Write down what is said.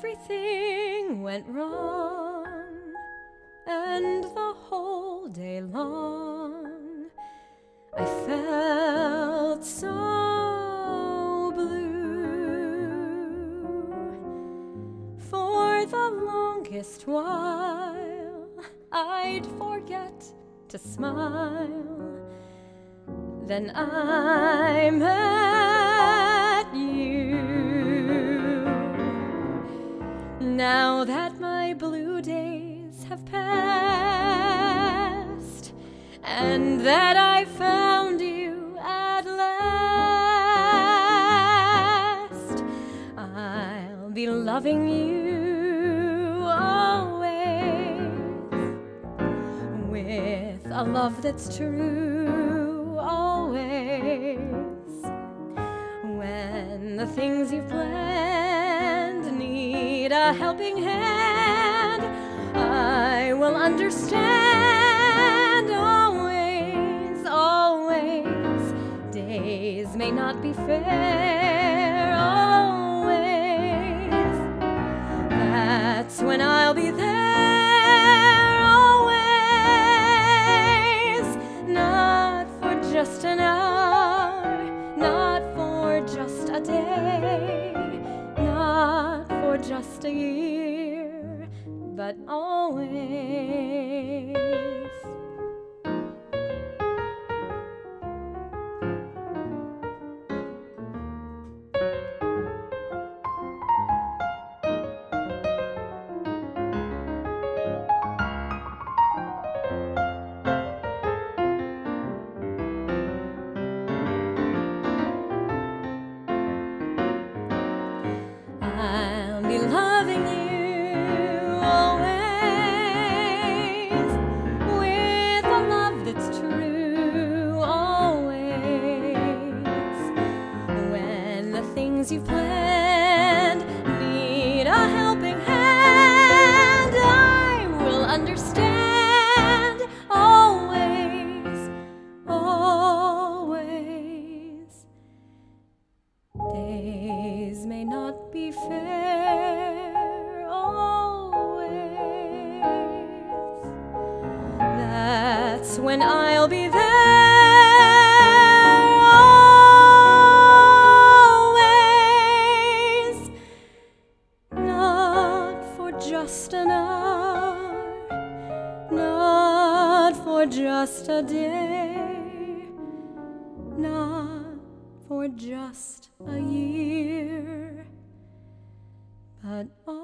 everything went wrong, and the whole day long I felt so blue. For the longest while I'd forget to smile. Then I met you. Now that my blue days have passed, and that I found you at last, I'll be loving you always, with a love that's true always. When the things you've planned need a helping hand, I will understand always, always. Days may not be fair always. That's when I'll be there always. Not for just an hour, not for just a day, not for just a year, but always. I'll be loving you always, with a love that's true always. When the things you've planned need a helping hand, I will understand always, always. Days may not be fair always. That's when I'll be there always. Not for just an hour, not for just a day, not for just a year, but